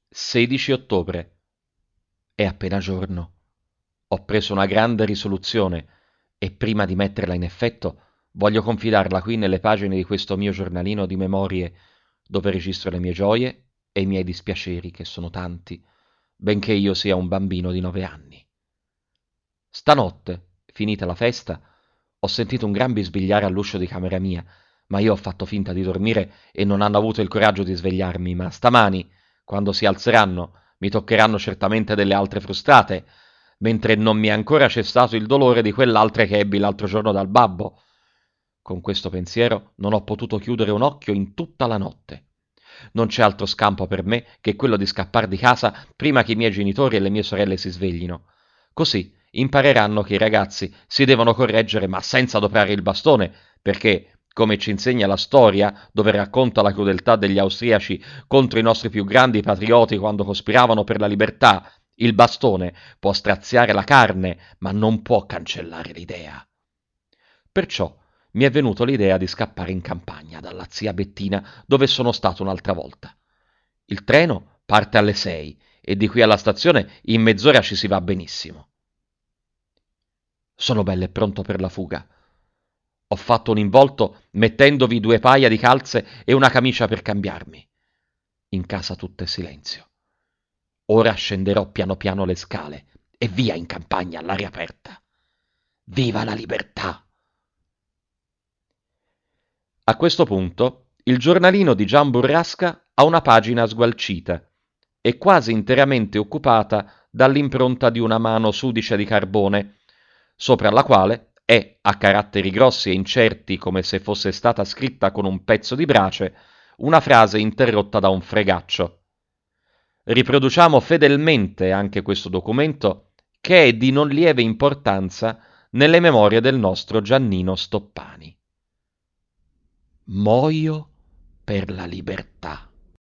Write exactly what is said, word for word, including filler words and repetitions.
sedici ottobre. È appena giorno. Ho preso una grande risoluzione e prima di metterla in effetto voglio confidarla qui nelle pagine di questo mio giornalino di memorie dove registro le mie gioie e i miei dispiaceri, che sono tanti, benché io sia un bambino di nove anni. Stanotte, finita la festa, ho sentito un gran bisbigliare all'uscio di camera mia, ma io ho fatto finta di dormire e non hanno avuto il coraggio di svegliarmi, ma stamani, quando si alzeranno, mi toccheranno certamente delle altre frustate, mentre non mi è ancora cessato il dolore di quell'altre che ebbi l'altro giorno dal babbo. Con questo pensiero non ho potuto chiudere un occhio in tutta la notte. Non c'è altro scampo per me che quello di scappar di casa prima che i miei genitori e le mie sorelle si sveglino. Così impareranno che i ragazzi si devono correggere ma senza adoperare il bastone, perché, come ci insegna la storia, dove racconta la crudeltà degli austriaci contro i nostri più grandi patrioti quando cospiravano per la libertà, il bastone può straziare la carne, ma non può cancellare l'idea. Perciò mi è venuto l'idea di scappare in campagna dalla zia Bettina, dove sono stato un'altra volta. Il treno parte alle sei e di qui alla stazione in mezz'ora ci si va benissimo. Sono bello e pronto per la fuga. Ho fatto un involto mettendovi due paia di calze e una camicia per cambiarmi. In casa tutto è silenzio. Ora scenderò piano piano le scale e via in campagna all'aria aperta. Viva la libertà! A questo punto il giornalino di Gian Burrasca ha una pagina sgualcita e quasi interamente occupata dall'impronta di una mano sudicia di carbone, sopra la quale è, a caratteri grossi e incerti come se fosse stata scritta con un pezzo di brace, una frase interrotta da un fregaccio. Riproduciamo fedelmente anche questo documento, che è di non lieve importanza nelle memorie del nostro Giannino Stoppani. Muoio per la libertà.